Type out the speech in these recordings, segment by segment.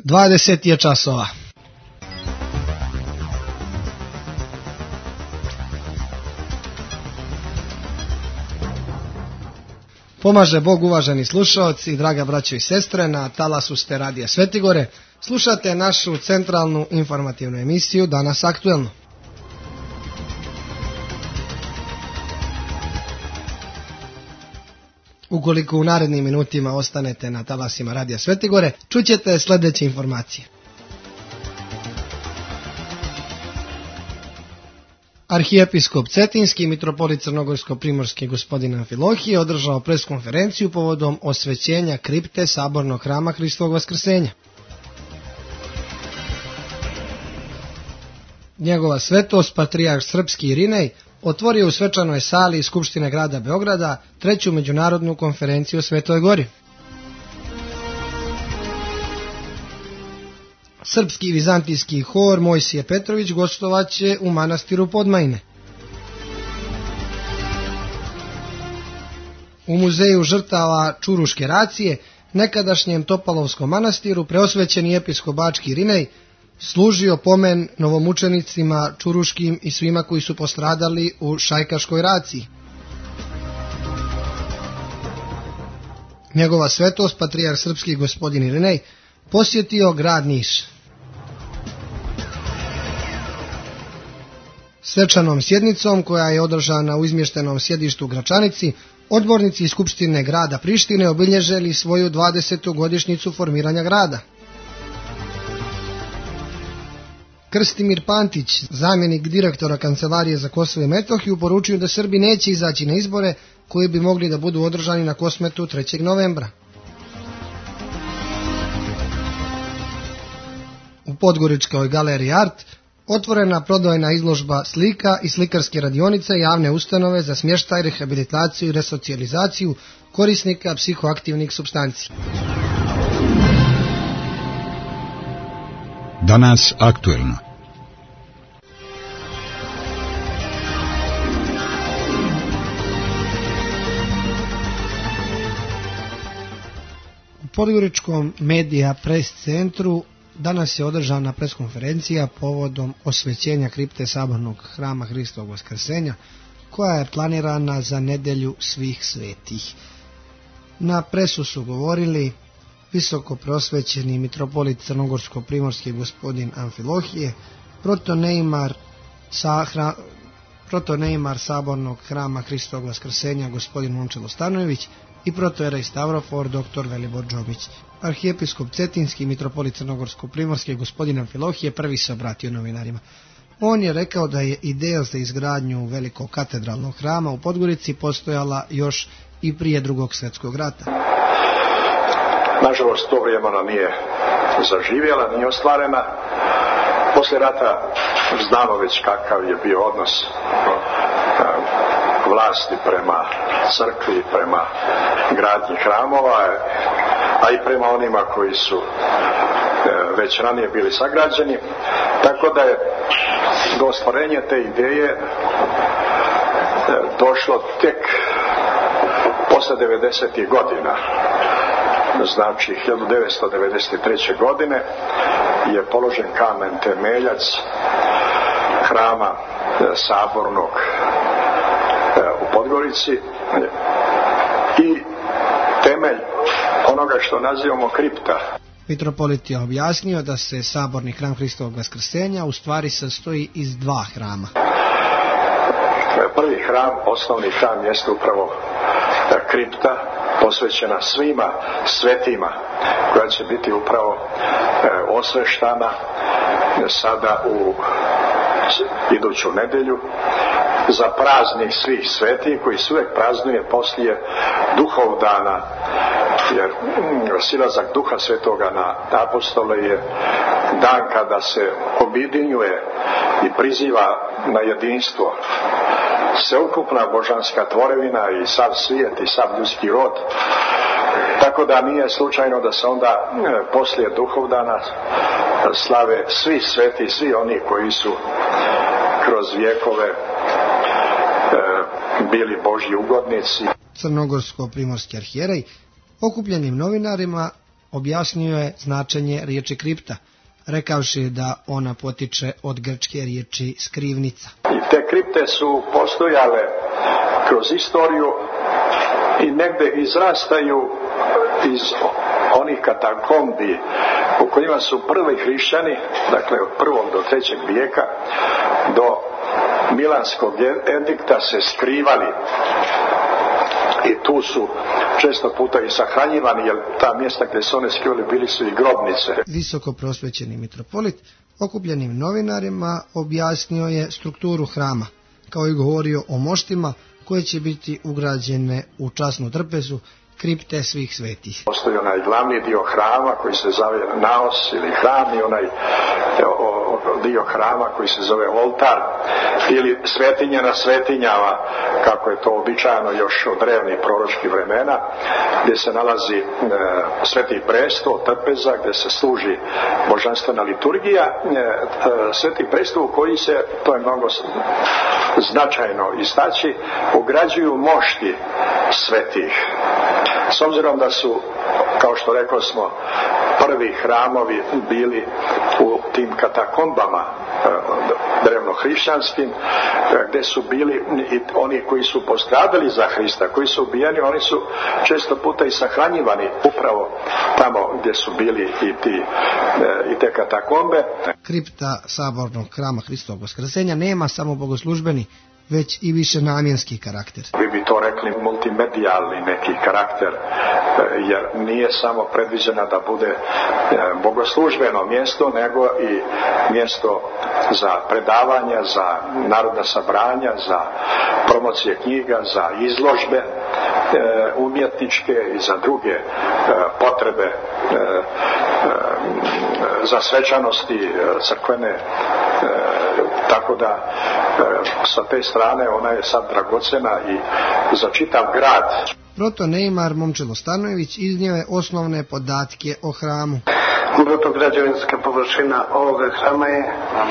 20 je časova. Pomaže Bog, uvaženi slušaoci, draga braćo i sestre, na talasu ste Radija Svetigore. Slušate našu centralnu informativnu emisiju Danas aktuelno. Ukoliko u narednim minutima ostanete na talasima Radija Svetigore, čućete sljedeće informacije. Arhijepiskop Cetinski, mitropolit Crnogorsko-primorski gospodin Amfilohije, održao preskonferenciju povodom osvećenja kripte Sabornog hrama Hristovog Vaskrsenja. Njegova svetost, patrijarh srpski Irinej, otvorio u svečanoj sali Skupštine grada Beograda 3. međunarodnu konferenciju o Svetoj Gori. Srpski vizantijski hor Mojsije Petrović gostovaće u manastiru Podmajine. U muzeju žrtava Čuruške racije, nekadašnjem Topalovskom manastiru, preosvećeni episkop Bački Irinej služio pomen novomučenicima čuruškim i svima koji su postradali u Šajkaškoj raciji. Njegova svetost, patrijarh srpski gospodin Irinej, posjetio grad Niš. Svečanom sjednicom, koja je održana u izmještenom sjedištu u Gračanici, odbornici Skupštine grada Prištine obilježili svoju 20. godišnjicu formiranja grada. Krstimir Pantić, zamjenik direktora Kancelarije za Kosovo i Metohiju, poručio da Srbi neće izaći na izbore koji bi mogli da budu održani na Kosmetu 3. novembra. U Podgoričkoj galeriji Art otvorena prodajna izložba slika i slikarske radionice javne ustanove za smještaj, rehabilitaciju i resocijalizaciju korisnika psihoaktivnih supstanci. Danas aktuelno. U Podgoričkom medija pres centru danas je održana preskonferencija povodom osvećenja kripte Sabornog hrama Hristovog Vaskrsenja, koja je planirana za nedelju svih svetih. Na presu su govorili visoko preosvećeni mitropolit Crnogorsko-primorski gospodin Amfilohije, protoneimar Sabornog hrama Hristovog Vaskrsenja gospodin Momčilo Stanojević i protojerej Stavrofor dr. Velibor Džobić. Arhijepiskop Cetinski, mitropolit Crnogorsko-primorski gospodin Amfilohije prvi se obratio novinarima. On je rekao da je ideja za izgradnju velikog katedralnog hrama u Podgorici postojala još i prije Drugog svjetskog rata. Nažalost, to vrijeme ona nije zaživjela, nije ostvarena. Poslije rata znamo već kakav je bio odnos vlasti prema crkvi, prema gradnji hramova, a i prema onima koji su već ranije bili sagrađeni. Tako da je do ostvarenja te ideje došlo tek posle 90. godina. Znači 1993. godine je položen kamen temeljac hrama Sabornog u Podgorici i temelj onoga što nazivamo kripta. Mitropolit je objasnio da se Saborni hram Hristovog Vaskrsenja u stvari sastoji iz dva hrama. Prvi hram, osnovni hram, jeste upravo kripta posvećena svima svetima, koja će biti upravo osveštana sada u iduću nedelju za praznik svih svetih, koji se uvijek praznuje poslije Duhovdana, jer silazak Duha Svetoga na apostole je dan kada se objedinjuje i priziva na jedinstvo sveukupna božanska tvorevina i sav svijet i sav ljudski rod. Tako da nije slučajno da se onda poslije Duhovdana slave svi sveti, svi oni koji su kroz vjekove bili Božji ugodnici. Crnogorsko-primorski arhijerej okupljenim novinarima objasnio je značenje riječi kripta, rekavši da ona potiče od grčke riječi skrivnica. I te kripte su postojale kroz istoriju i negde izrastaju iz onih katakombi u kojima su prvi hrišćani, dakle od 1. do 3. vijeka do Milanskog edikta se skrivali. I tu su često puta i sahranjivani, jer ta mjesta gdje su one skrivali bili su i grobnice. Visoko prosvećeni mitropolit okupljenim novinarima objasnio je strukturu hrama, kao i govorio o moštima koje će biti ugrađene u časnu trpezu kripte svih svetih. Postoji onaj glavni dio hrama koji se zove naos ili hram i onaj dio hrama koji se zove oltar ili svetinja na svetinjama, kako je to običajno još od drevnih proročkih vremena, gdje se nalazi sveti presto, trpeza, gdje se služi božanstvena liturgija, sveti presto u koji se, to je mnogo značajno istaći, ugrađuju mošti svetih. S obzirom da su, kao što rekli smo, prvi hramovi bili u tim katakombama drevnohrišćanskim, gdje su bili i oni koji su postradali za Hrista, koji su ubijeni, oni su često puta i sahranjivani upravo tamo gdje su bili i te katakombe. Kripta sabornog hrama Hristovog Vaskrsenja nema samo bogoslužbeni, već i više namjenski karakter. Vi bi to rekli multimedijalni neki karakter, jer nije samo predviđena da bude bogoslužbeno mjesto, nego i mjesto za predavanja, za narodna sabranja, za promocije knjiga, za izložbe umjetničke i za druge potrebe, za svečanosti crkvene, tako da sa te strane ona je sad dragocena i za čitav grad. Protoneimar Momčilo Stanojević iznio je osnovne podatke o hramu. Bruto građevinska površina ovoga hrama je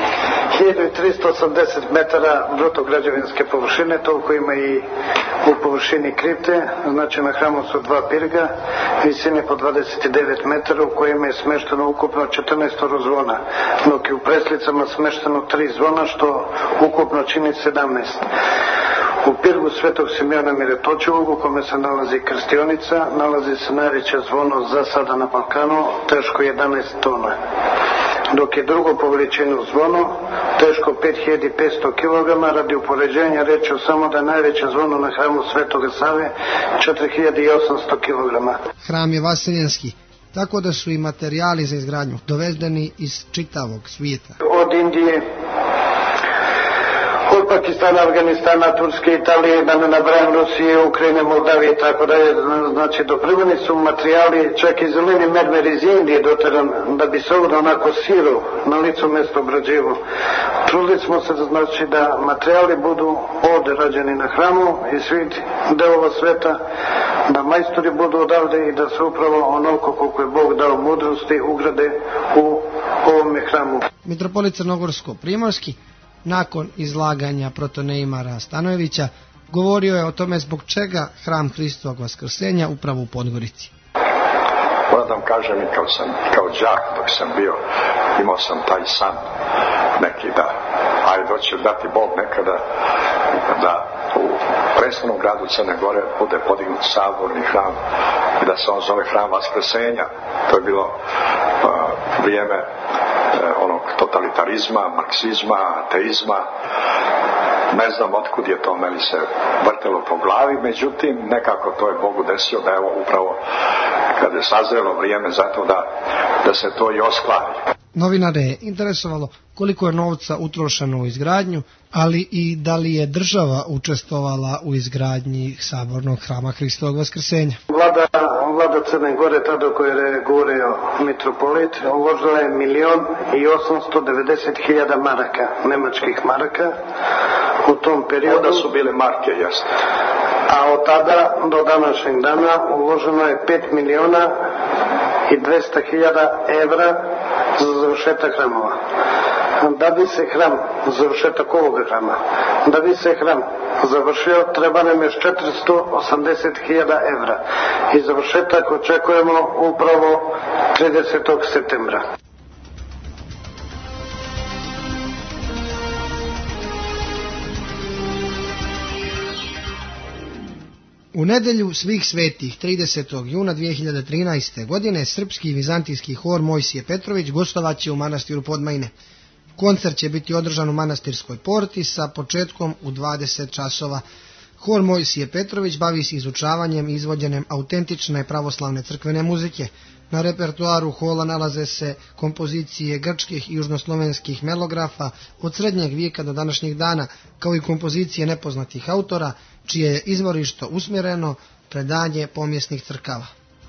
1380 metara bruto građevinske površine, toliko ima i u površini kripte. Znači na hramu su 2 pirga, visine po 29 metara, u kojima je smešteno ukupno 14 zvona, dok je u preslicama smešteno 3 zvona, što ukupno čini 17. U pirgu Svetog Simeona Miretočevog, u kome se nalazi krstionica, nalazi se najveće zvono za sada na Balkanu, teško 11 tona. Dok je drugo po veličini zvono, teško 5500 kg, radi upoređenja reći samo da je najveće zvono na hramu Svetoga Save 4800 kg. Hram je vaseljenski, tako da su i materijali za izgradnju dovezeni iz čitavog svijeta. Od Indije, od Pakistana, Afganistana, Turske, Italije, da ne nabrajam, Rusije, Ukrajine, Moldavije, tako da je, znači, dopremljeni su materijali, čak i zeleni mermer iz Indije doteran, da bi se ovdje onako siro na licu mjesto obrađivo. Trudili smo se, znači, da materijali budu ovdje rađeni na hramu i svih delova sveta, da majstori budu odavde i da se upravo onoliko koliko je Bog dao mudrosti ugrade u ovome hramu. Mitropolit Crnogorsko-primorski nakon izlaganja protoneimara Stanojevića govorio je o tome zbog čega hram Hristovog Vaskrsenja upravo u Podgorici. Moram da vam kažem, kao đak dok sam bio, imao sam taj san neki da, ajde će dati Bog nekada da u prestolnom gradu Crne Gore bude podignut saborni hram i da se on zove hram Vaskrsenja. To je bilo vrijeme onog totalitarizma, marksizma, ateizma. Ne znam otkud je to meni se vrtelo po glavi, međutim nekako to je Bogu desio da evo upravo kad je sazrelo vrijeme za to da se to i ostvari. Novinare je interesovalo koliko je novca utrošeno u izgradnju, ali i da li je država učestvovala u izgradnji sabornog hrama Hristovog Vaskrsenja. Vlada Crne Gore, tada koje je govorio mitropolit, uložila je 1.890.000 maraka, nemačkih maraka u tom periodu. Onda su bile marke, jasno. A od tada do današnjeg dana uloženo je 5.200.000 evra za završetak hramova. Da bi se hram, završetak ovoga hrama, da bi se hram završio, treba nam još 480.000 evra i završetak očekujemo upravo 30. septembra. U nedjelju svih svetih 30. juna 2013. godine srpski vizantijski hor Mojsije Petrović gostovaće u manastiru Podmajine. Koncert će biti održan u manastirskoj porti sa početkom u 20 časova. Hor Mojsije Petrović bavi se izučavanjem i izvođenjem autentične pravoslavne crkvene muzike. Na repertoaru hola nalaze se kompozicije grčkih i južnoslovenskih melografa od srednjeg vijeka do današnjih dana, kao i kompozicije nepoznatih autora, čije je izvorište usmjereno predanje pomjesnih crkava.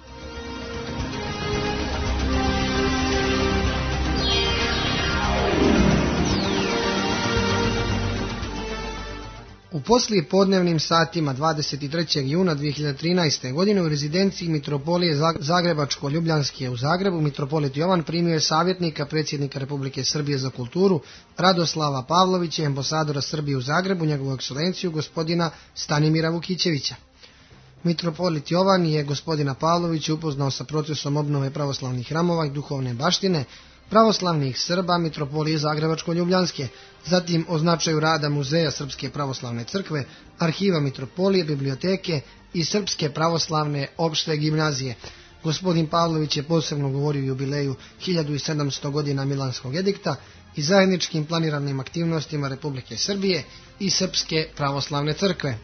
U poslijepodnevnim satima 23. juna 2013. godine u rezidenciji Mitropolije Zagrebačko-Ljubljanske u Zagrebu mitropolit Jovan primio je savjetnika predsjednika Republike Srbije za kulturu Radoslava Pavlovića i ambasadora Srbije u Zagrebu, njegovu ekscelenciju gospodina Stanimira Vukićevića. Mitropolit Jovan je gospodina Pavlovića upoznao sa procesom obnove pravoslavnih hramova i duhovne baštine pravoslavnih Srba Mitropolije Zagrebačko-Ljubljanske, zatim o značaju rada Muzeja Srpske pravoslavne crkve, arhiva Mitropolije, biblioteke i Srpske pravoslavne opšte gimnazije. Gospodin Pavlović je posebno govorio o jubileju 1700 godina Milanskog edikta i zajedničkim planiranim aktivnostima Republike Srbije i Srpske pravoslavne crkve.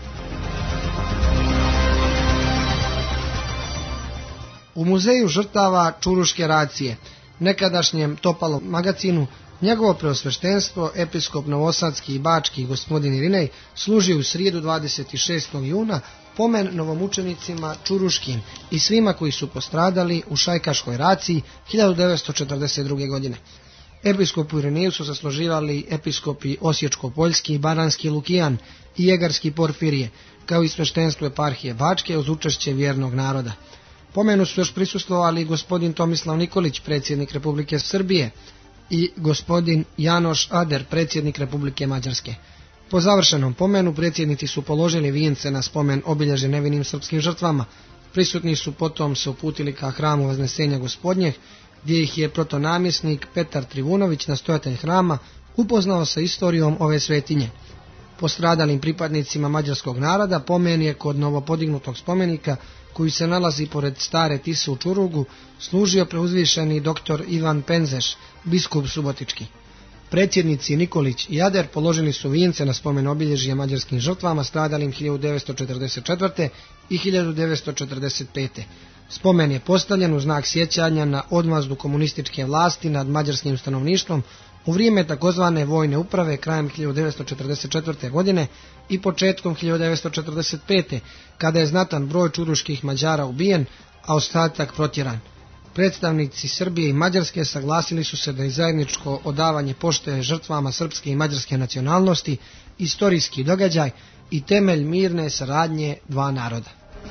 U muzeju žrtava Čuruške racije, nekadašnjem Topalom magacinu, njegovo preosveštenstvo, episkop novosadski i bački gospodin Irinej, služi u srijedu 26. juna pomen novomučenicima Čuruškim i svima koji su postradali u Šajkaškoj raciji 1942. godine. Episkopu Irineju su zasluživali episkopi Osječko-Poljski, Baranski Lukijan i Jegarski Porfirije, kao i sveštenstvo eparhije Bačke uz učešće vjernog naroda. Pomenu su još prisustvovali gospodin Tomislav Nikolić, predsjednik Republike Srbije, i gospodin Janoš Ader, predsjednik Republike Mađarske. Po završenom pomenu predsjednici su položili vijence na spomen obilježe nevinim srpskim žrtvama. Prisutni su potom se uputili ka hramu Vaznesenja Gospodnjeg, gdje ih je protonamjesnik Petar Trivunović, nastojatelj hrama, upoznao sa istorijom ove svetinje. Postradalim pripadnicima mađarskog naroda pomen je kod novopodignutog spomenika, koji se nalazi pored stare Tise u Čurugu, služio preuzvišeni dr. Ivan Penzeš, biskup Subotički. Predsjednici Nikolić i Ader položili su vijence na spomen obilježja mađarskim žrtvama stradalim 1944. i 1945. Spomen je postavljen u znak sjećanja na odmazdu komunističke vlasti nad mađarskim stanovništvom u vrijeme takozvane vojne uprave krajem 1944. godine i početkom 1945. kada je znatan broj čuruških Mađara ubijen, a ostatak protjeran. Predstavnici Srbije i Mađarske saglasili su se da je zajedničko odavanje pošte žrtvama srpske i mađarske nacionalnosti istorijski događaj i temelj mirne saradnje dva naroda.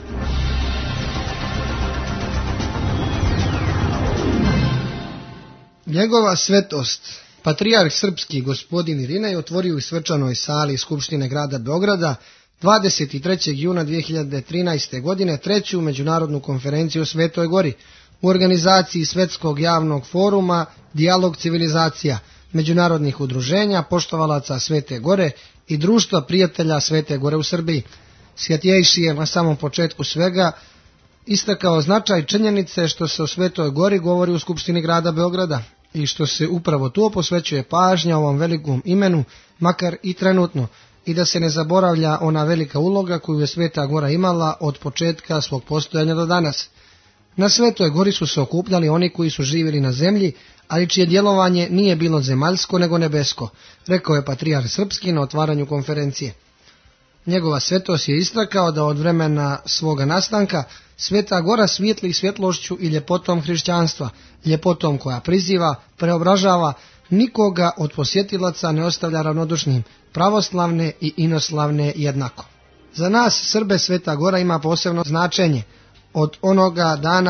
Njegova svetost, patrijarh srpski gospodin Irinej, otvorio u svečanoj sali Skupštine grada Beograda 23. juna 2013. godine treću međunarodnu konferenciju o Svetoj Gori u organizaciji Svetskog javnog foruma Dijalog civilizacija, međunarodnih udruženja, poštovalaca Svete Gore i društva prijatelja Svete Gore u Srbiji. Svjetjejši je na samom početku svega istakao značaj činjenice što se o Svetoj Gori govori u Skupštini grada Beograda i što se upravo tu posvećuje pažnja ovom velikom imenu, makar i trenutno, i da se ne zaboravlja ona velika uloga koju je Sveta Gora imala od početka svog postojanja do danas. Na Svetoj Gori su se okupljali oni koji su živjeli na zemlji, ali čije djelovanje nije bilo zemaljsko nego nebesko, rekao je patrijarh srpski na otvaranju konferencije. Njegova svetost je istakao da od vremena svoga nastanka Sveta Gora svijetli svjetlošću i ljepotom hrišćanstva, ljepotom koja priziva, preobražava, nikoga od posjetilaca ne ostavlja ravnodušnim, pravoslavne i inoslavne jednako. Za nas Srbe Sveta Gora ima posebno značenje od onoga dana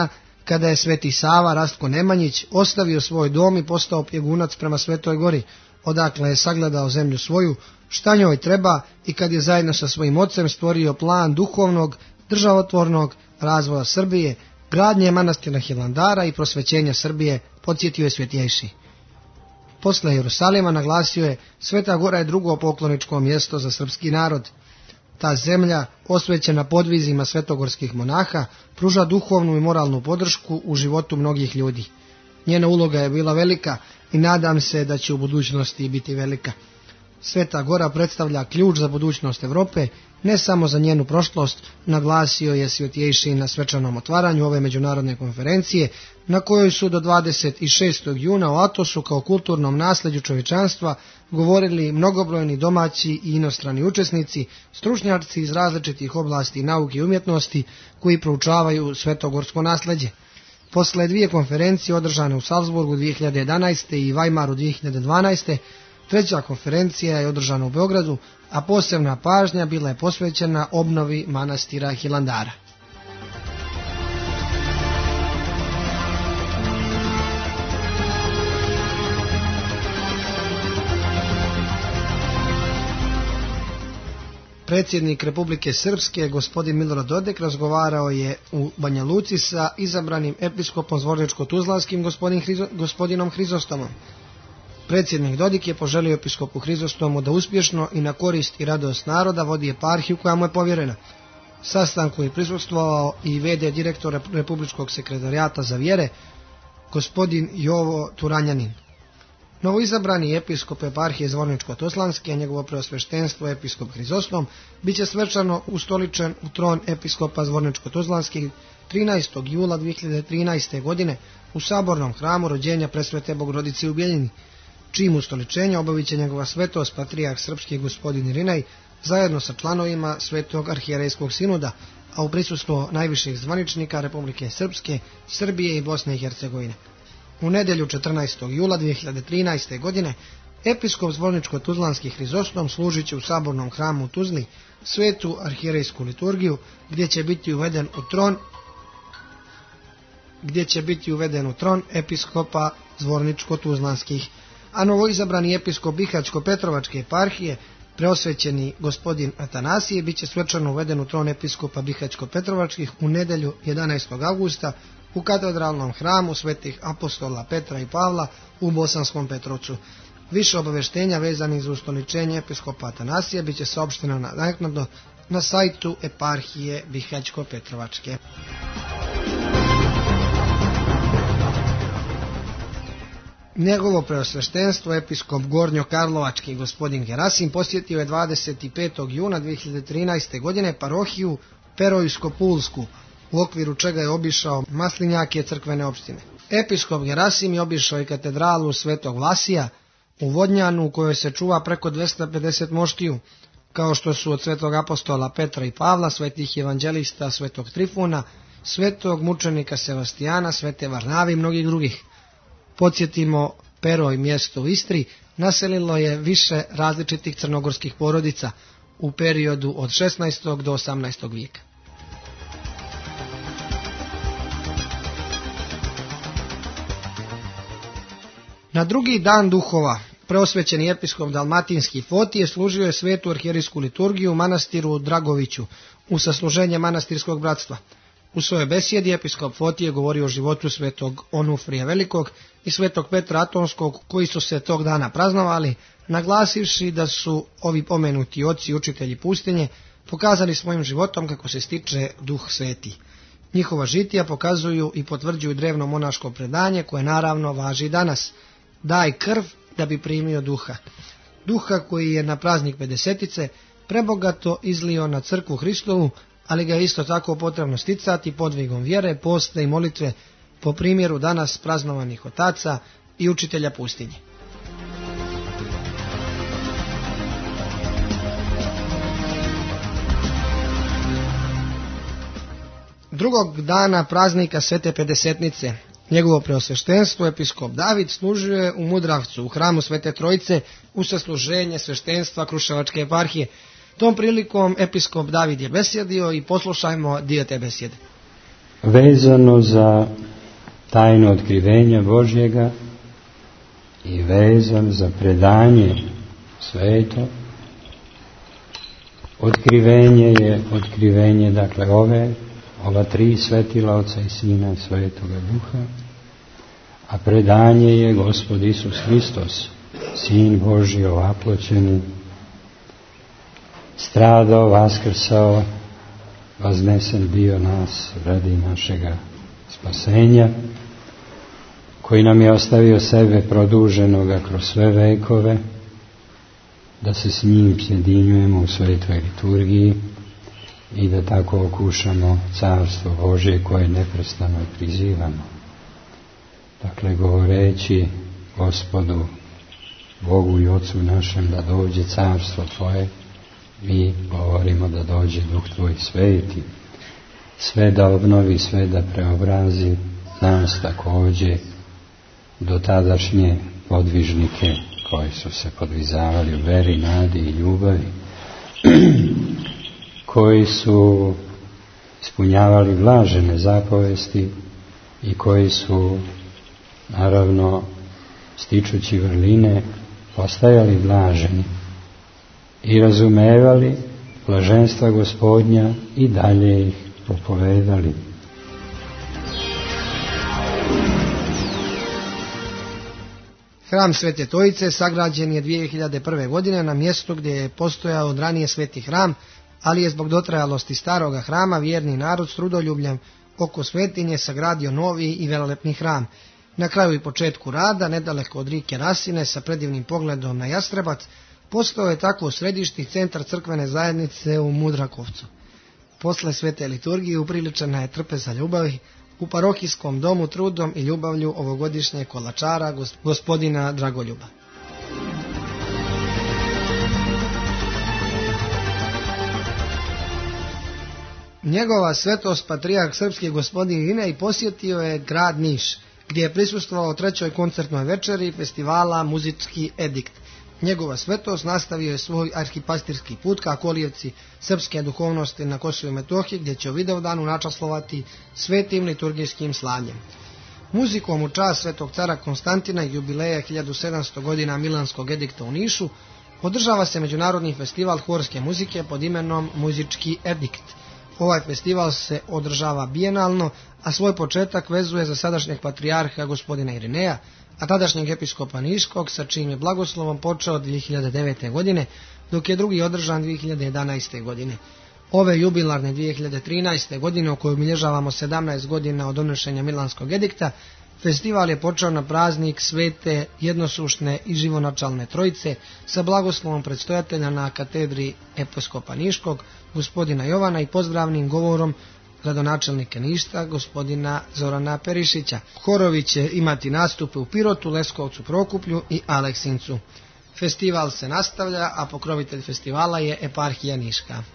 kada je Sveti Sava Rastko Nemanjić ostavio svoj dom i postao pjegunac prema Svetoj Gori, odakle je sagledao zemlju svoju, šta njoj treba, i kad je zajedno sa svojim ocem stvorio plan duhovnog, državotvornog razvoja Srbije, gradnje manastira Hilandara i prosvećenja Srbije, podsjetio je Svjetjejši. Posle Jerusalima naglasio je: Sveta Gora je drugo pokloničko mjesto za srpski narod. Ta zemlja, osvećena podvizima svetogorskih monaha, pruža duhovnu i moralnu podršku u životu mnogih ljudi. Njena uloga je bila velika i nadam se da će u budućnosti biti velika. Sveta Gora predstavlja ključ za budućnost Europe, ne samo za njenu prošlost, naglasio je Svjetjejši na svečanom otvaranju ove međunarodne konferencije, na kojoj su do 26. juna u Atosu kao kulturnom nasljeđu čovječanstva govorili mnogobrojni domaći i inostrani učesnici, stručnjaci iz različitih oblasti nauke i umjetnosti koji proučavaju svetogorsko nasljeđe. Posle dvije konferencije održane u Salzburgu 2011. i Weimaru 2012. treća konferencija je održana u Beogradu, a posebna pažnja bila je posvećena obnovi manastira Hilandara. Predsjednik Republike Srpske, gospodin Milorad Dodik, razgovarao je u Banja Luci sa izabranim episkopom Zvorničko-Tuzlanskim gospodinom Hrizostomom. Predsjednik Dodik je poželio episkopu Hrizostomu da uspješno i na korist i radost naroda vodi eparhiju koja mu je povjerena. Sastanku je prisustvovao i v.d. direktor Republičkog sekretarijata za vjere, gospodin Jovo Turanjanin. Novoizabrani episkop eparhije Zvorničko-Tuzlanske, njegovo preosveštenstvo episkop Hrizostom, bit će svečano ustoličen u tron episkopa Zvorničko-Tuzlanskih 13. jula 2013. godine u sabornom hramu rođenja Presvete Bogorodice u Bjeljini, čijim ustoličenja obavit će njegova svetost patrijarh srpski gospodin Irinej zajedno sa članovima Svetog arhijerejskog sinoda, a u prisustvu najviših zvaničnika Republike Srpske, Srbije i Bosne i Hercegovine. U nedjelju 14. jula 2013. godine episkop Zvorničko-Tuzlanski Hrizostom služit će u sabornom hramu u Tuzli svetu arhijerejsku liturgiju, gdje će biti uveden u tron episkopa Zvorničko-Tuzlanskih, a novoizabrani episkop Bihaćko-Petrovačke eparhije, preosvećeni gospodin Atanasije, bit će svečano uveden u tron episkopa Bihaćko-Petrovačkih u nedjelju 11. augusta u katedralnom hramu svetih apostola Petra i Pavla u Bosanskom Petrovcu. Više obavještenja vezanih za ustoličenje episkopa Atanasije bit će saopšteno naknadno na sajtu eparhije Bihaćko-Petrovačke. Njegovo preosveštenstvo episkop Gornjo-Karlovački gospodin Gerasim posjetio je 25. juna 2013. godine parohiju Perojsko-Pulsku, u okviru čega je obišao Maslinjake crkvene opštine. Episkop Gerasim je obišao i katedralu Svetog Vlasija u Vodnjanu, u kojoj se čuva preko 250 moštiju, kao što su od svetog apostola Petra i Pavla, svetih evanđelista, svetog Trifuna, svetog mučenika Sevastijana, svete Varnave i mnogih drugih. Podsjetimo, Peroj, mjesto u Istri, naselilo je više različitih crnogorskih porodica u periodu od 16. do 18. vijeka. Na drugi dan duhova, preosvećeni episkop Dalmatinski Fotije služio je svetu arhijerejsku liturgiju u manastiru Dragoviću u sasluženje manastirskog bratstva. U svojoj besjedi episkop Fotije govorio o životu svetog Onufrija Velikog i svetog Petra Atonskog, koji su se tog dana praznovali, naglasivši da su ovi pomenuti oci i učitelji pustinje pokazali svojim životom kako se stiče duh sveti. Njihova žitija pokazuju i potvrđuju drevno monaško predanje koje naravno važi danas. Daj krv da bi primio duha. Duha koji je na praznik Pedesetice prebogato izlio na crkvu Hristovu, ali ga je isto tako potrebno sticati podvigom vjere, posta i molitve, po primjeru danas praznovanih otaca i učitelja pustinje. Drugog dana praznika Svete Pedesetnice, njegovo preosveštenstvo episkop David služio je u Mudravcu, u hramu Svete Trojice, u sasluženje sveštenstva Kruševačke eparhije. Tom prilikom episkop David je besjedio i poslušajmo dio te besjede. vezano za tajno otkrivenja Božjega i vezan za predanje sveto. Otkrivenje je otkrivenje, dakle, ova tri svetila, Oca i Sina i Svetoga Duha, a predanje je Gospod Isus Hristos, Sin Božji ovaploćeni, stradao, vaskrsao, vaznesen bio nas radi našega spasenja, koji nam je ostavio sebe produženoga kroz sve vekove, da se s njim sjedinjujemo u svetoj liturgiji i da tako okušamo carstvo Božje koje neprestano prizivamo. Dakle, govoreći Gospodu, Bogu i Ocu našem, da dođe carstvo Tvoje, mi govorimo da dođe Duh Tvoj sveti, sve da obnovi, sve da preobrazi nas također do tadašnje podvižnike koji su se podvizavali u veri, nadi i ljubavi, koji su ispunjavali blažene zapovesti i koji su, naravno, stičući vrline, postajali blaženi i razumevali blaženstva Gospodnja i dalje ih propovedali. Hram Svete Trojice sagrađen je 2001. godine na mjestu gdje je postojao od ranije sveti hram, ali je zbog dotrajalosti staroga hrama vjerni narod s trudoljubljem oko svetinje sagradio novi i velelepni hram. Na kraju i početku rada, nedaleko od rijeke Rasine, sa predivnim pogledom na Jastrebac, postao je tako središnji centar crkvene zajednice u Mudrakovcu. Posle svete liturgije upriličena je trpeza ljubavi u parohijskom domu trudom i ljubavlju ovogodišnjeg kolačara gospodina Dragoljuba. Njegova svetost patrijarh srpski gospodin Irinej posjetio je grad Niš, gdje je prisustvovao trećoj koncertnoj večeri festivala Muzički edikt. Njegova svetost nastavio je svoj arhipastirski put ka kolijevci srpske duhovnosti na Kosovu i Metohiji, gdje će u Vidovdanu načaslovati svetim liturgijskim slavljem. Muzikom u čast svetog cara Konstantina i jubileja 1700 godina Milanskog edikta u Nišu održava se međunarodni festival horske muzike pod imenom Muzički edikt. Ovaj festival se održava bijenalno, a svoj početak vezuje za sadašnjeg patrijarha gospodina Irineja, a tadašnjeg episkopa Niškog, sa čijim je blagoslovom počeo 2009. godine, dok je drugi održan 2011. godine. Ove jubilarne 2013. godine, u kojoj obilježavamo 17 godina od donošenja Milanskog edikta, festival je počeo na praznik svete jednosušne i živonačalne trojice sa blagoslovom predstojatelja na katedri episkopa Niškog, gospodina Jovana, i pozdravnim govorom gradonačelnika Ništa, gospodina Zorana Perišića. Horovi će imati nastupe u Pirotu, Leskovcu, Prokuplju i Aleksincu. Festival se nastavlja, a pokrovitelj festivala je eparhija Niška.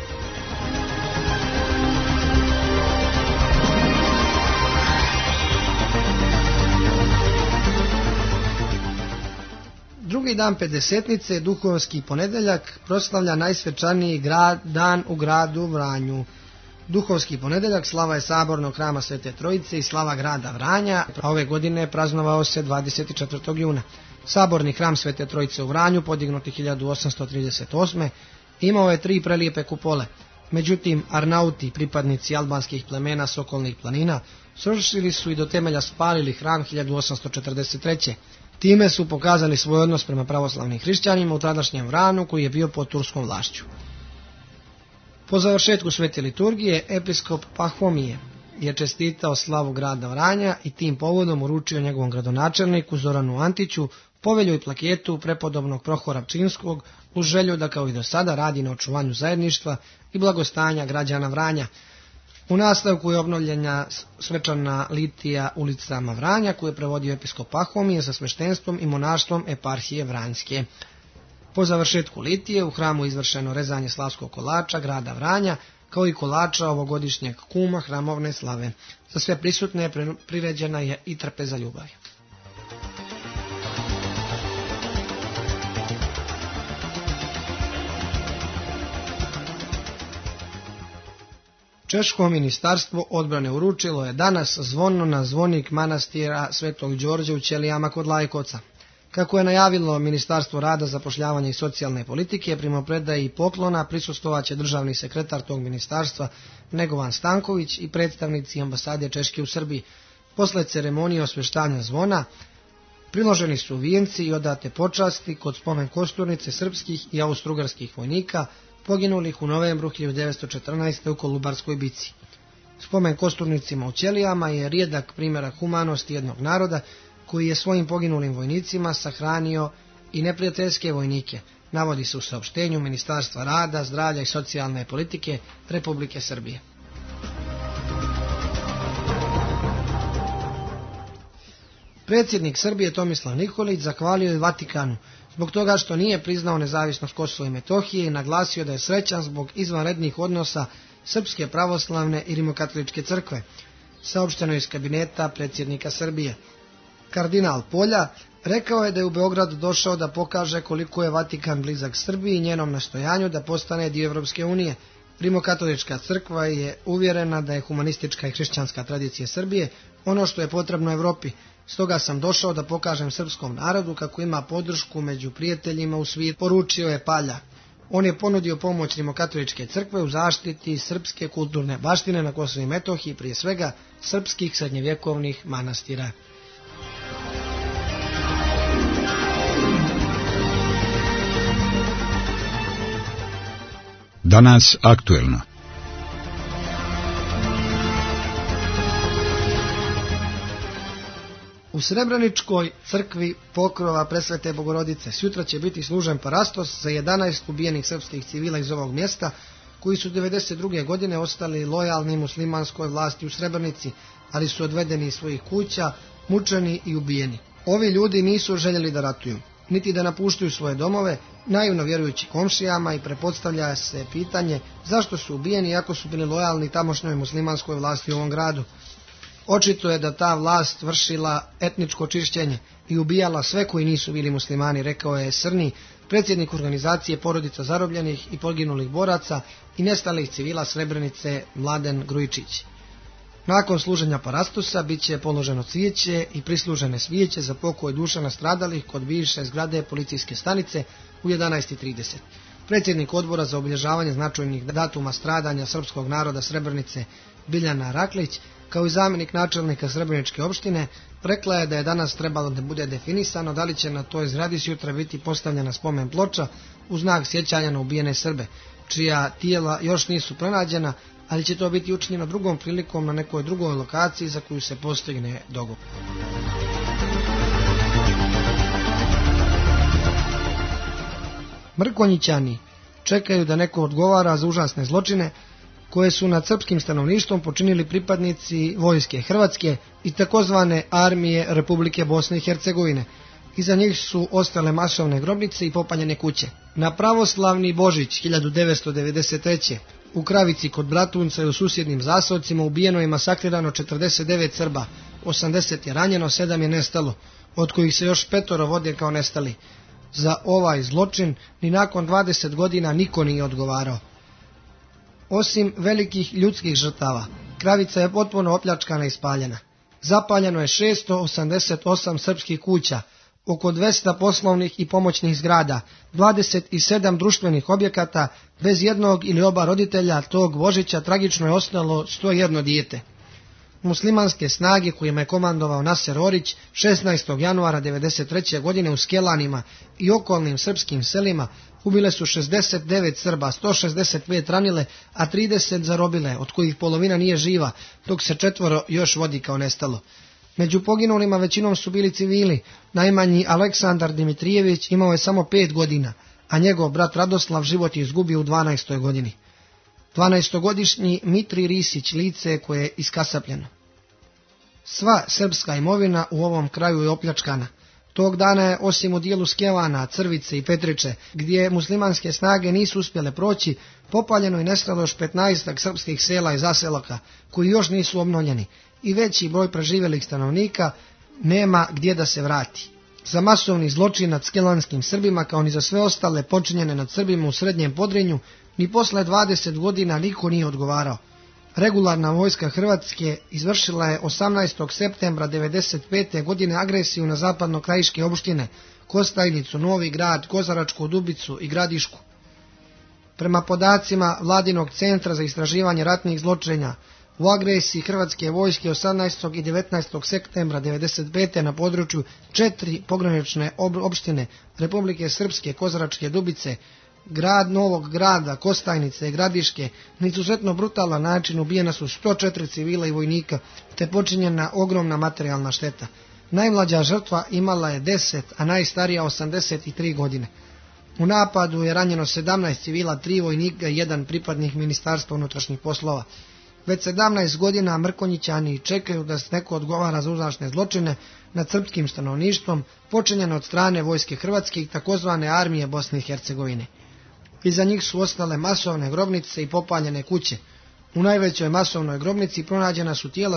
Drugi dan Pedesetnice, duhovski ponedeljak, proslavlja najsvečaniji dan u gradu Vranju. Duhovski ponedeljak slava je sabornog hrama Svete Trojice i slava grada Vranja, a ove godine praznovao se 24. juna. Saborni hram Svete Trojice u Vranju, podignut 1838. imao je 3 prelijepe kupole. Međutim, Arnauti, pripadnici albanskih plemena s okolnih planina, srušili su i do temelja spalili hram 1843. Time su pokazali svoj odnos prema pravoslavnim hrišćanima u tadašnjem Vranu, koji je bio pod turskom vlašću. Po završetku svete liturgije, episkop Pahomije je čestitao slavu grada Vranja i tim povodom uručio njegovom gradonačelniku Zoranu Antiću povelju i plaketu prepodobnog Prohora Pčinskog, uz želju da kao i do sada radi na očuvanju zajedništva i blagostanja građana Vranja. U nastavku je obnovljena svečana litija ulicama Vranja, koju je prevodio episkop Pahomije sa sveštenstvom i monaštvom eparhije Vranjske. Po završetku litije u hramu izvršeno rezanje slavskog kolača grada Vranja, kao i kolača ovogodišnjeg kuma hramovne slave. Za sve prisutne priređena je i trpeza ljubavi. Češko ministarstvo odbrane uručilo je danas zvono na zvonik manastira Svetog Đorđa u Ćelijama kod Lajkovca. Kako je najavilo Ministarstvo rada, zapošljavanja i socijalne politike, primopredaji poklona prisustvovaće državni sekretar tog ministarstva Negovan Stanković i predstavnici ambasade Češke u Srbiji. Posle ceremonije osveštanja zvona priloženi su vijenci i odate počasti kod spomen kosturnice srpskih i austrougarskih vojnika poginulih u novembru 1914. u Kolubarskoj bici. Spomen kosturnicima u Ćelijama je rijedak primjerak humanosti jednog naroda koji je svojim poginulim vojnicima sahranio i neprijateljske vojnike, navodi se u saopštenju Ministarstva rada, zdravlja i socijalne politike Republike Srbije. Predsjednik Srbije Tomislav Nikolić zahvalio je Vatikanu zbog toga što nije priznao nezavisnost Kosova i Metohije i naglasio da je srećan zbog izvanrednih odnosa Srpske pravoslavne i Rimokatoličke crkve, saopšteno je iz kabineta predsjednika Srbije. Kardinal Polja rekao je da je u Beograd došao da pokaže koliko je Vatikan blizak Srbiji i njenom nastojanju da postane dio Evropske unije. Rimokatolička crkva je uvjerena da je humanistička i hrišćanska tradicija Srbije ono što je potrebno Evropi. Stoga sam došao da pokažem srpskom narodu kako ima podršku među prijateljima u svijetu, poručio je Palja. On je ponudio pomoć Rimokatoličke crkve u zaštiti srpske kulturne baštine na Kosovu i Metohiji, prije svega srpskih srednjevjekovnih manastira. Danas aktuelno. U Srebreničkoj crkvi Pokrova Presvete Bogorodice sutra će biti služen parastos za 11 ubijenih srpskih civila iz ovog mjesta koji su 1992. godine ostali lojalni muslimanskoj vlasti u Srebrenici, ali su odvedeni iz svojih kuća, mučeni i ubijeni. Ovi ljudi nisu željeli da ratuju, niti da napuštaju svoje domove, naivno vjerujući komšijama, i pretpostavlja se pitanje zašto su ubijeni iako su bili lojalni tamošnjoj muslimanskoj vlasti u ovom gradu. Očito je da ta vlast vršila etničko čišćenje i ubijala sve koji nisu bili muslimani, rekao je Srni, predsjednik organizacije porodica zarobljenih i poginulih boraca i nestalih civila Srebrenice Mladen Grujičić. Nakon služenja parastosa bit će položeno cvijeće i prislužene svijeće za pokoj duša nastradalih kod bivše zgrade policijske stanice u 11:30. Predsjednik odbora za obilježavanje značajnih datuma stradanja srpskog naroda Srebrenice Biljana Raklić, kao i zamjenik načelnika Srebreničke opštine, rekla je da je danas trebalo da bude definisano da li će na toj zgradi sutra biti postavljena spomen ploča u znak sjećanja na ubijene Srbe, čija tijela još nisu pronađena, ali će to biti učinjeno drugom prilikom na nekoj drugoj lokaciji za koju se postigne dogovor. Mrkonjićani čekaju da neko odgovara za užasne zločine koje su nad srpskim stanovništvom počinili pripadnici vojske Hrvatske i takozvane armije Republike Bosne i Hercegovine. Iza njih su ostale masovne grobnice i popaljene kuće. Na pravoslavni Božić 1993. u Kravici kod Bratunca i u susjednim zaseocima ubijeno i masakrirano 49 Srba, 80 je ranjeno, 7 je nestalo, od kojih se još 5 vode kao nestali. Za ovaj zločin ni nakon 20 godina niko nije odgovarao. Osim velikih ljudskih žrtava, Kravica je potpuno opljačkana i spaljena. Zapaljeno je 688 srpskih kuća, oko 200 poslovnih i pomoćnih zgrada, 27 društvenih objekata, bez jednog ili oba roditelja tog Božića tragično je ostalo 101 dijete. Muslimanske snage kojima je komandovao Naser Orić 16. januara 1993. godine u Skelanima i okolnim srpskim selima ubile su 69 Srba, 165 ranile, a 30 zarobile, od kojih polovina nije živa, dok se 4 još vodi kao nestalo. Među poginulima većinom su bili civili. Najmanji Aleksandar Dimitrijević imao je samo 5 godina, a njegov brat Radoslav život je izgubio u 12. godini. 12-godišnji Mitri Risić lice koje je iskasapljeno. Sva srpska imovina u ovom kraju je opljačkana. Tog dana je, osim u dijelu Skevana, Crvice i Petriče, gdje muslimanske snage nisu uspjele proći, popaljeno i nestalo još 15 srpskih sela i zaselaka, koji još nisu obnovljeni, i veći broj preživjelih stanovnika nema gdje da se vrati. Za masovni zločin nad skelanskim Srbima, kao ni za sve ostale počinjene nad Srbima u Srednjem Podrinju, ni posle 20 godina niko nije odgovarao. Regularna vojska Hrvatske izvršila je 18. septembra 1995. godine agresiju na zapadno-krajiške opštine Kostajnicu, Novi Grad, Kozaračku Dubicu i Gradišku. Prema podacima Vladinog centra za istraživanje ratnih zločina, u agresiji Hrvatske vojske 18. i 19. septembra 1995. na području 4 pogranične opštine Republike Srpske, Kozaračke Dubice, grad Novog Grada, Kostajnice i Gradiške, na izuzetno brutalan način ubijena su 104 civila i vojnika, te počinjena ogromna materijalna šteta. Najmlađa žrtva imala je 10, a najstarija 83 godine. U napadu je ranjeno 17 civila, 3 vojnika i 1 pripadnik Ministarstva unutrašnjih poslova. Već 17 godina Mrkonjićani čekaju da se neko odgovara za užasne zločine nad srpskim stanovništvom počinjene od strane vojske Hrvatske i takozvane armije Bosne i Hercegovine. Iza njih su ostale masovne grobnice i popaljene kuće. U najvećoj masovnoj grobnici pronađena su tijela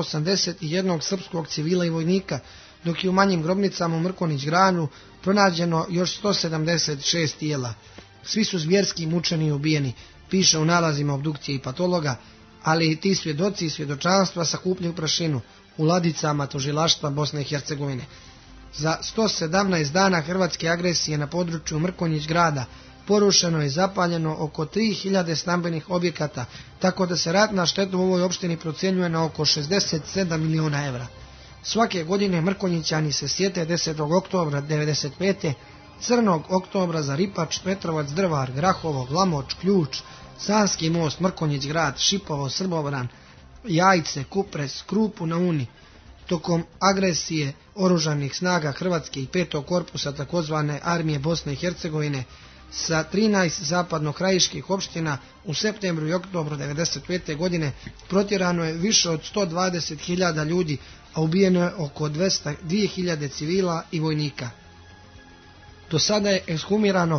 181 srpskog civila i vojnika, dok je u manjim grobnicama u Mrkonjić Gradu pronađeno još 176 tijela. Svi su zvjerski mučeni i ubijeni, piše u nalazima obdukcije i patologa, ali i ti svjedoci i svjedočanstva sakupljaju prašinu u ladicama tužilaštva Bosne i Hercegovine. Za 117 dana hrvatske agresije na području Mrkonjić Grada porušeno je i zapaljeno oko 3000 stambenih objekata, tako da se ratna šteta u ovoj opštini procjenjuje na oko 67 miliona evra. Svake godine Mrkonjićani se sjete 10. oktobra 1995. Crnog oktobra za Ripač, Petrovac, Drvar, Grahovo, Glamoč, Ključ, Sanski most, Mrkonjić Grad, Šipovo, Srbobran, Jajce, Kupres, Krupu na Uni. Tokom agresije oružanih snaga Hrvatske i 5. korpusa takozvane armije Bosne i Hercegovine sa 13 zapadno-krajiških opština u septembru i oktobru 1995. godine protjerano je više od 120.000 ljudi, a ubijeno je oko 2.000 civila i vojnika. Do sada je ekshumirano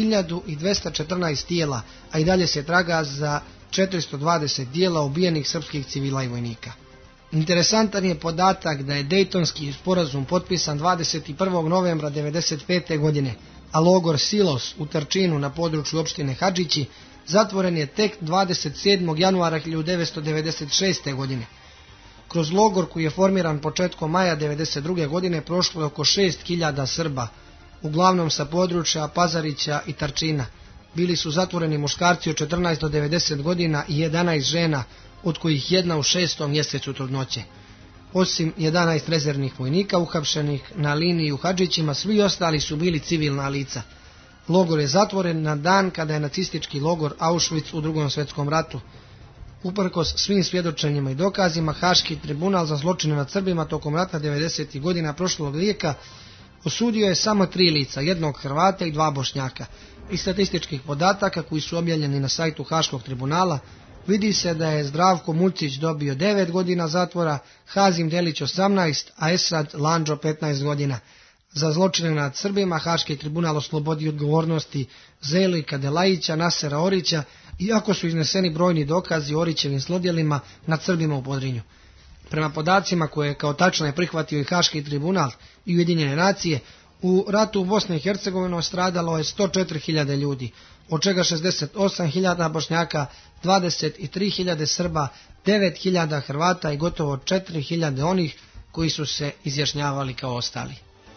1214 tijela, a i dalje se traga za 420 dijela ubijenih srpskih civila i vojnika. Interesantan je podatak da je Dejtonski sporazum potpisan 21. novembra 1995. godine, a logor Silos u Trčinu na području opštine Hadžići zatvoren je tek 27. januara 1996. godine. Kroz logor koji je formiran početkom maja 1992. godine prošlo je oko 6.000 Srba, uglavnom sa područja Pazarića i Trčina. Bili su zatvoreni muškarci od 14 do 90 godina i 11 žena, od kojih jedna u 6. mjesecu trudnoće. Osim 11 rezervnih vojnika uhapšenih na liniji u Hadžićima, svi ostali su bili civilna lica. Logor je zatvoren na dan kada je nacistički logor Auschwitz u Drugom svjetskom ratu. Uprkos svim svjedočenjima i dokazima, Haški tribunal za zločine nad Srbima tokom rata 90. godina prošlog vijeka osudio je samo 3 lica, jednog Hrvata i 2 Bošnjaka. Iz statističkih podataka koji su objavljeni na sajtu Haškog tribunala vidi se da je Zdravko Mucić dobio 9 godina zatvora, Hazim Delić 18, a Esad Landžo 15 godina. Za zločine nad Srbima Haški tribunal oslobodi odgovornosti Zelika Delajića, Nasera Orića, iako su izneseni brojni dokazi o Orićevim zlodjelima nad Srbima u Podrinju. Prema podacima koje je kao tačne prihvatio i Haški tribunal i Ujedinjene nacije, u ratu u Bosni i Hercegovini stradalo je 104.000 ljudi, od čega 68.000 Bošnjaka, 23.000 Srba, 9.000 Hrvata i gotovo 4.000 onih koji su se izjašnjavali kao ostali.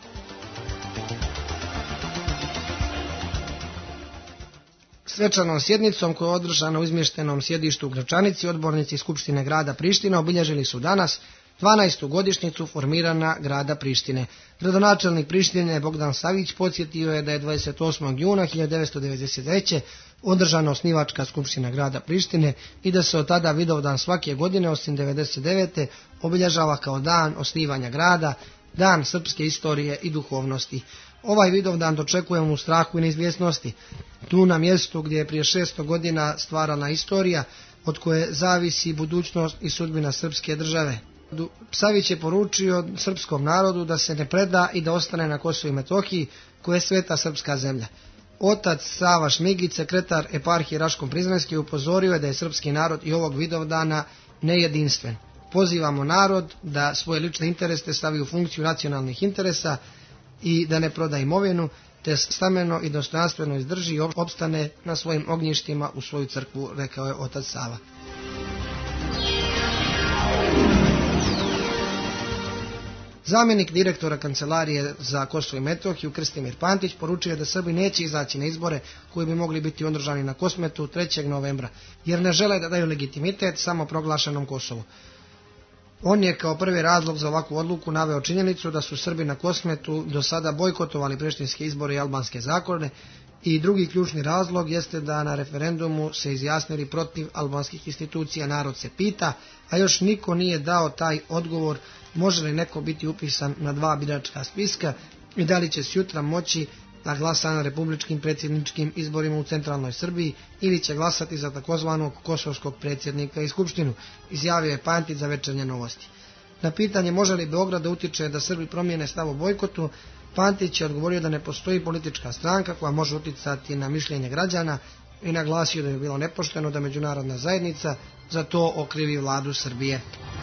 Svečanom sjednicom koja je održana u izmještenom sjedištu u Gračanici, odbornici Skupštine grada Priština obilježili su danas 12. godišnjicu formirana grada Prištine. Gradonačelnik Prištine Bogdan Savić podsjetio je da je 28. juna 1993. održana osnivačka Skupština grada Prištine i da se od tada Vidovdan svake godine osim 1999. obilježava kao dan osnivanja grada, dan srpske istorije i duhovnosti. Ovaj Vidovdan dočekujemo u strahu i neizvjesnosti. Tu na mjestu gdje je prije 600 godina stvarana istorija od koje zavisi budućnost i sudbina srpske države. Savić je poručio srpskom narodu da se ne preda i da ostane na Kosovu i Metohiji, koja je sveta srpska zemlja. Otac Sava Šmigić, sekretar eparhije Raškom-Prizrenske, upozorio je da je srpski narod i ovog Vidovdana nejedinstven. Pozivamo narod da svoje lične interese stavi u funkciju nacionalnih interesa i da ne proda imovinu, te stameno i dostojanstveno izdrži i opstane na svojim ognjištima u svoju crkvu, rekao je otac Sava. Zamjenik direktora Kancelarije za Kosovo i Metohiju Krstimir Pantić poručio je da Srbi neće izaći na izbore koji bi mogli biti održani na Kosmetu 3. novembra, jer ne žele da daju legitimitet samoproglašenom Kosovu. On je kao prvi razlog za ovakvu odluku naveo činjenicu da su Srbi na Kosmetu do sada bojkotovali prištinske izbore i albanske zakone, i drugi ključni razlog jeste da na referendumu se izjasnili protiv albanskih institucija. Narod se pita, a još niko nije dao taj odgovor, može li neko biti upisan na 2 biračka spiska i da li će sutra moći da glasa na republičkim predsjedničkim izborima u centralnoj Srbiji ili će glasati za takozvanog kosovskog predsjednika i skupštinu, izjavio je Pantić za Večernje novosti. Na pitanje može li Beograd da utiče da Srbi promijene stav o bojkotu, Pantić je odgovorio da ne postoji politička stranka koja može uticati na mišljenje građana i naglasio da je bilo nepošteno da međunarodna zajednica za to okrivi vladu Srbije.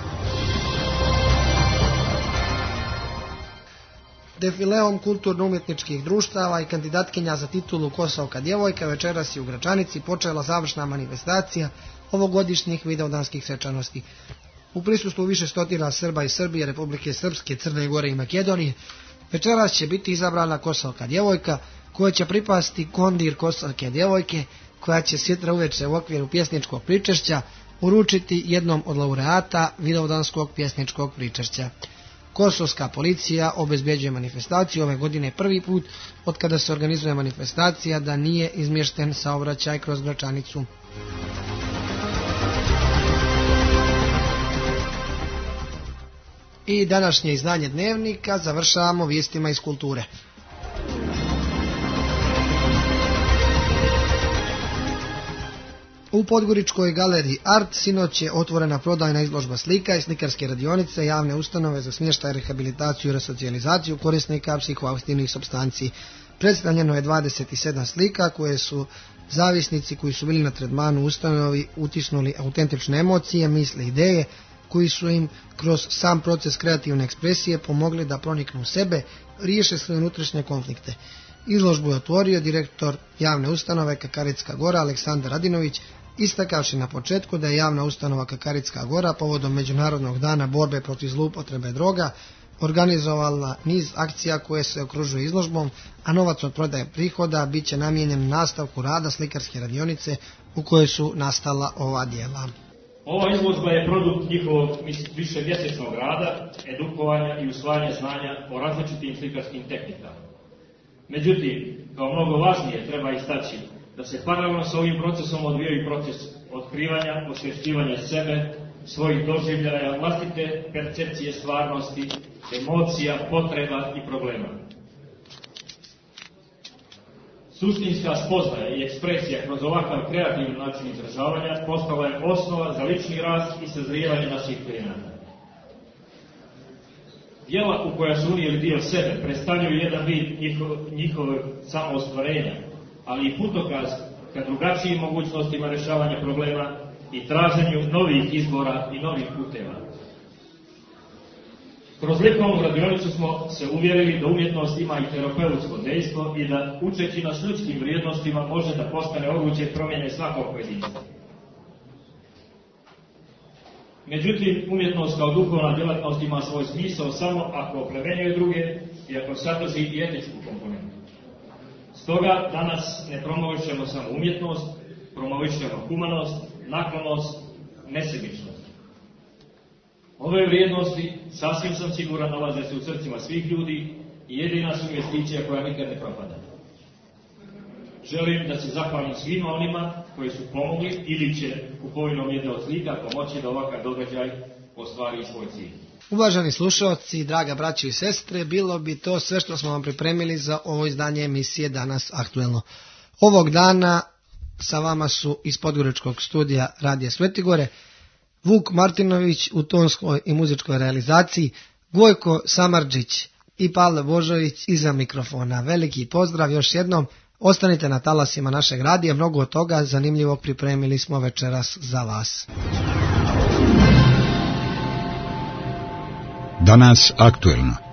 Defileom kulturno-umjetničkih društava i kandidatkinja za titulu Kosovka djevojka večeras je u Gračanici počela završna manifestacija ovogodišnjih vidovdanskih svečanosti. U prisustvu više stotina Srba iz Srbije, Republike Srpske, Crne Gore i Makedonije večeras će biti izabrana Kosovka djevojka, koja će pripasti kondir Kosovke djevojke, koja će sutra uveče u okviru pjesničkog pričešća uručiti jednom od laureata vidovdanskog pjesničkog pričešća. Kosovska policija obezbeđuje manifestaciju ove godine prvi put od kada se organizuje manifestacija da nije izmješten saobraćaj kroz Gračanicu. I današnje izdanje Dnevnika završavamo vijestima iz kulture. U Podgoričkoj galeriji Art sinoć je otvorena prodajna izložba slika i slikarske radionice javne ustanove za smještaj, rehabilitaciju i resocijalizaciju korisnika psihoaktivnih supstanci. Predstavljeno je 27 slika koje su zavisnici koji su bili na tretmanu u ustanovi utisnuli autentične emocije, misli, ideje, koji su im kroz sam proces kreativne ekspresije pomogli da proniknu u sebe, riješe svoje unutrašnje konflikte. Izložbu je otvorio direktor javne ustanove Kakaritska Gora Aleksandar Radinović, istakavši na početku da je javna ustanova Kakaritska Gora povodom Međunarodnog dana borbe protiv zloupotrebe droga organizovala niz akcija koje se okružuju izložbom, a novac od prodaje prihoda bit će namijenjen nastavku rada slikarske radionice u kojoj su nastala ova djela. Ova izložba je produkt njihovog višemjesečnog rada, edukovanja i usvajanja znanja o različitim slikarskim tehnikama. Međutim, kao mnogo važnije treba istaći da se paralelno sa ovim procesom odvijaju proces otkrivanja, osvješćivanja sebe, svojih doživljaja, vlastite percepcije stvarnosti, emocija, potreba i problema. Suštinska spoznaja i ekspresija kroz ovakav kreativni način izražavanja postala je osnova za lični rast i sazrijevanje naših klijenata. Djela u koja su unijeli dio sebe predstavljaju jedan vid njihovog samoostvarenja, ali i putokaz ka drugačijim mogućnostima rješavanja problema i traženju novih izbora i novih puteva. Kroz likovnu radionicu smo se uvjerili da umjetnost ima i terapeutsko dejstvo i da učeći nas ljudskim vrijednostima može da postane oruđe promjene svakog pojedinca. Međutim, umjetnost kao duhovna djelatnost ima svoj smisao samo ako oplemenjuje druge i ako sadrži i etičku komponentu. Stoga danas ne promovišemo samo umjetnost, promovišemo humanost, naklonost, nesebičnost. Ove vrijednosti, sasvim sam siguran, nalaze se u srcima svih ljudi i jedina su investicija koja nikad ne propada. Želim da se zahvalim svima onima koji su pomogli ili će kupovinom jedne od slika pomoći da ovakav događaj ostvari svoj cilj. Uvaženi slušalci, draga braćo i sestre, bilo bi to sve što smo vam pripremili za ovo izdanje emisije Danas aktuelno. Ovog dana sa vama su iz Podgoričkog studija Radija Svetigore Vuk Martinović u tonskoj i muzičkoj realizaciji, Gojko Samardžić i Pavle Božović iza mikrofona. Veliki pozdrav još jednom, ostanite na talasima našeg radija, mnogo od toga zanimljivog pripremili smo večeras za vas. Danas aktuelno.